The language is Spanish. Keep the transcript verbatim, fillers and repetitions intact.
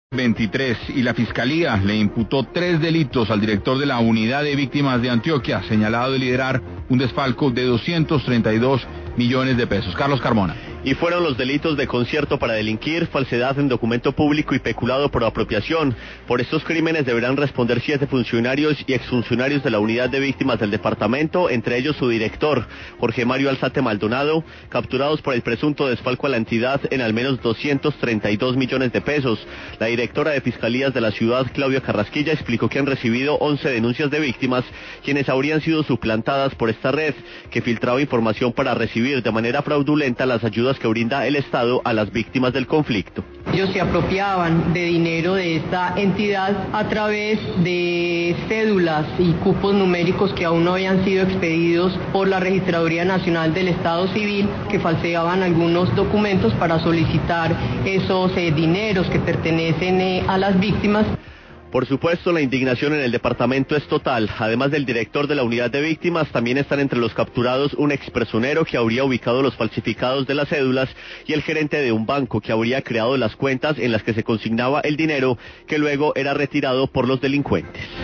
veintitrés y la Fiscalía le imputó tres delitos al director de la Unidad de Víctimas de Antioquia, señalado de liderar un desfalco de doscientos treinta y dos millones de pesos. Carlos Carmona. Y fueron los delitos de concierto para delinquir, falsedad en documento público y peculado por apropiación. Por estos crímenes deberán responder siete funcionarios y exfuncionarios de la Unidad de Víctimas del departamento, entre ellos su director, Jorge Mario Alzate Maldonado, capturados por el presunto desfalco a la entidad en al menos doscientos treinta y dos millones de pesos. La directora de Fiscalías de la ciudad, Claudia Carrasquilla, explicó que han recibido once denuncias de víctimas, quienes habrían sido suplantadas por esta red, que filtraba información para recibir de manera fraudulenta las ayudas que brinda el Estado a las víctimas del conflicto. Ellos se apropiaban de dinero de esta entidad a través de cédulas y cupos numéricos que aún no habían sido expedidos por la Registraduría Nacional del Estado Civil, que falseaban algunos documentos para solicitar esos eh, dineros que pertenecen eh, a las víctimas. Por supuesto, la indignación en el departamento es total. Además del director de la Unidad de Víctimas, también están entre los capturados un expersonero que habría ubicado los falsificados de las cédulas y el gerente de un banco que habría creado las cuentas en las que se consignaba el dinero que luego era retirado por los delincuentes.